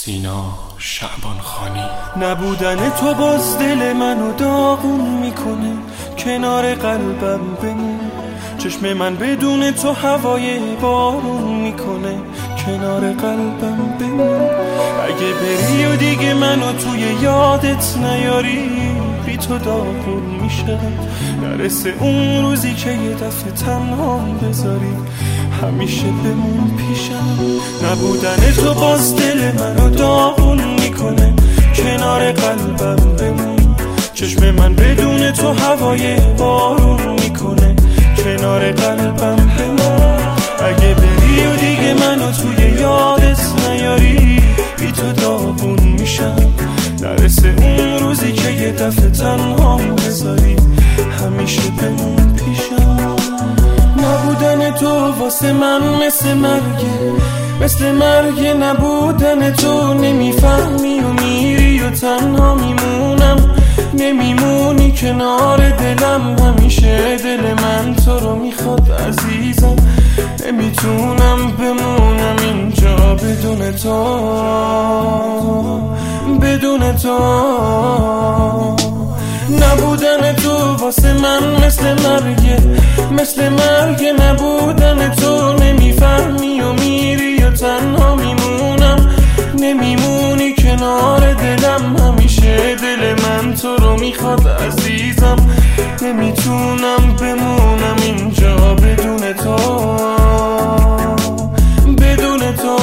سینا شعبان خانی. نبودن تو باز دل منو داغون میکنه، کنار قلبم بمون. چشم من بدون تو هوای بارون میکنه، کنار قلبم بمون. اگه بری و دیگه منو توی یادت نیاری، بی تو داغون میشم. نرسه اون روزی که یه دفعه تنهام بذاری، همیشه بمون پیشم. نبودن تو باز دل منو داغون میکنه، کنار قلبم بمون. چشم من بدون تو هوای بارون میکنه، کنار قلبم بمون. اگه بری و دیگه منو توی یادت نیاری، بی تو داغون میشم. نرسه اون روزی که یه دفعه تنهام بذاری، همیشه بمون پیشم. نبودن تو واسه من مثل مرگه، مثل مرگ. نبودن تو نمیفهمی و میری و تنها میمونم. نمیمونی کنار دلم، همیشه دل من تو رو میخواد عزیزم. نمیتونم بمونم اینجا بدون تو، بدون تو. نبودن تو واسه من مثل مرگه، مثل مرگ. نبودن تو نمیفهمی و میری و تنها میمونم. نمیمونی کنار دلم، همیشه دل من تو رو میخواد عزیزم. نمیتونم بمونم اینجا بدون تو، بدون تو.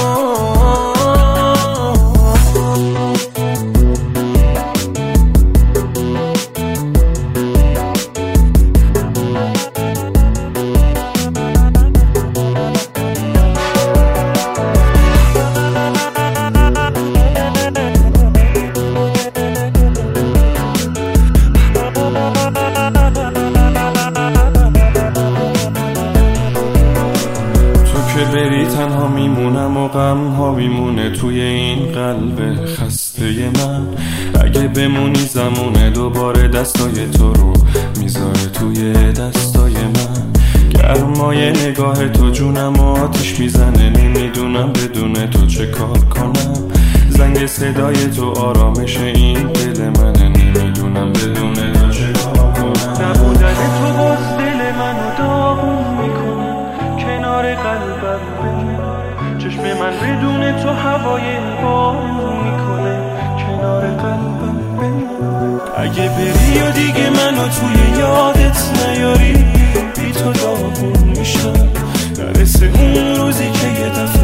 بری تنها میمونم و غم ها میمونه توی این قلب خسته من. اگه بمونی زمونه دوباره دستای تو رو میذاره توی دستای من. گرمای نگاه تو جونم و آتش میزنه، نمیدونم بدون تو چه کار کنم. زنگ صدای تو آرامش این دل منه، نمیدونم بدون تو چه کار کنم. نبودن تو باز دل منو داغون میکنه، کنار قلبم بمون. چشم من بدون تو هوای بارون میکنه، کنار قلبم بمون. اگه بری و دیگه منو توی یادت نیاری، بی تو داغون میشم. نرسه اون روزی که یه دفعه